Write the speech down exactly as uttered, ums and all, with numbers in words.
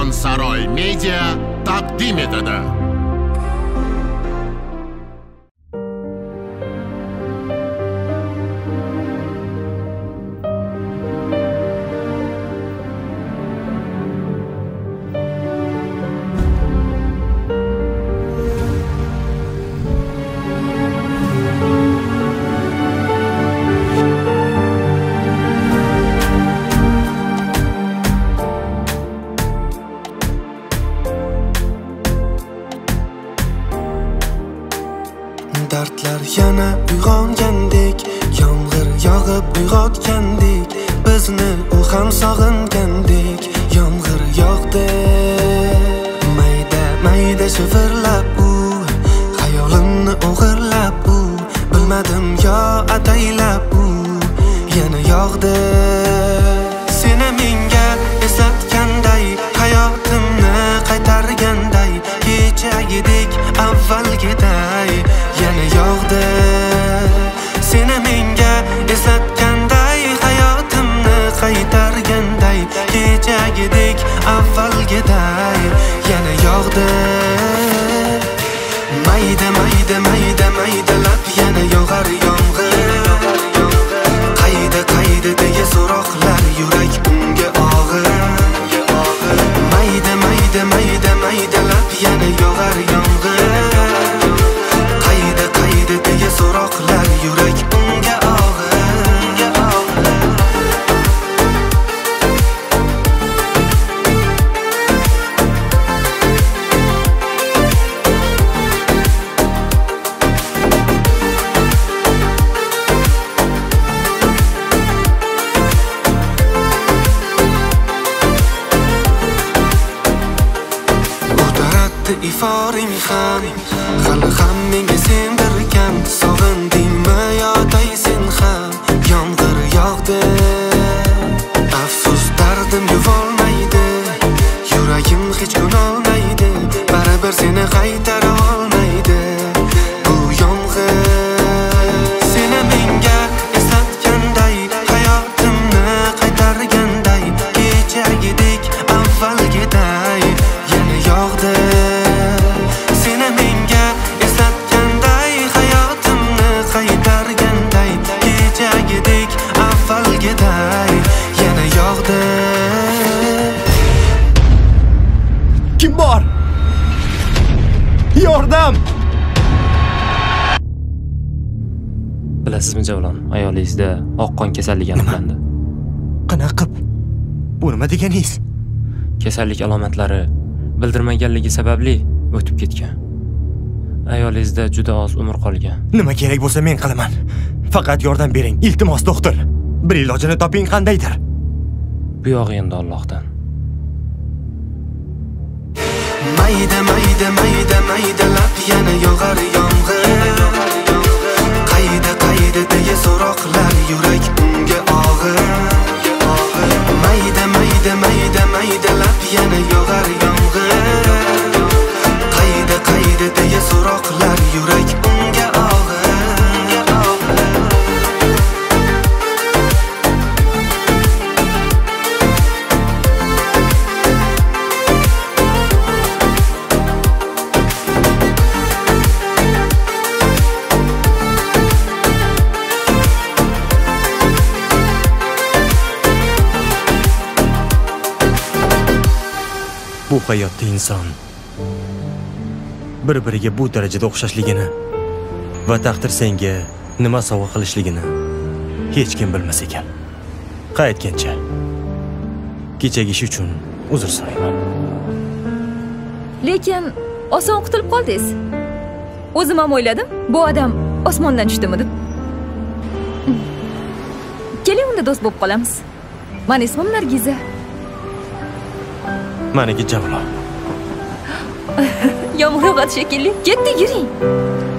Karvonsaroy Media taqdim etadi. Dardlar yana uyg'ongandek, yomg'ir yog'ib uyg'otgandek, bizni u ham sog'ingandek, yomg'ir yog'di. Mayda mayda shivirlab u, xayolimni o'g'irlab u, bilmadim yo ataylab u, yana yog'di. Seni menga eslatganday, hayotimni qaytarganday, kechagidek avvalgiday yana yog'di. Seni menga eslatganday, hayotimni qaytarganday, kechagidek avvalgiday yana yog'di. Mayda mayda mayda maydalab yana yog'ar yomg'ir. Qayda qayda deya so'roqlar, yurak unga og'ir. Mayda mayda mayda maydalab yana yog'ar yomg'ir. Qayda qayda deya so'roqlar, yurak unga og'ir. Iforing ham hali ham menga sendirgan, sog'indingmi yo taysen ham, yomg'ir yog'di. Afsus dardim yuvolmaydi, yuragim hech ko'nolmaydi, baribir seni qaytara olmaydi bu yomg'ir. Seni menga eslatganday, hayotimni qaytarganday, kechagidek avvalgiday yana yog'di. Kim bor? Yordam! Bilasizmi Javlon, ayolingizda oqqon kasalligi aniqlandi. Qanaqa qilib? Bu nima deganingiz? Kasallik alomatlari bildirmaganligi sababli o'tib ketgan. Ayolingizda juda oz umr qolgan. Nima kerak bo'lsa men qilaman. Faqat yordam bering, iltimos doktor. Bir ilojini toping qandaydir. Bu yog'i endi Allohdan. Mayda mayda mayda maydalab yana yog'ar yomg'ir. Qayda qayda deya so'roqlar, yurak unga og'ir. Mayda mayda mayda maydalab yana yog'ar yomg'ir. Qayda qayda deya so'roqlar, yurak unga og'ir. Bu hayotda inson bir-biriga bu darajada o'xshashligini va taqdir senga nima sovg'a qilishligini hech kim bilmas ekan. Qaytgancha kechagi ish uchun uzr so'rayman. Lekin oson qutulib qoldingiz. O'zim ham o'yladim, bu odam osmondan tushdimi deb. Keling, unda do'st bo'lib qolamiz. Meni ismim Nargiza. Meniki Javlon. Yomg'ir yog'adi shekilli. Ketdi, yuring.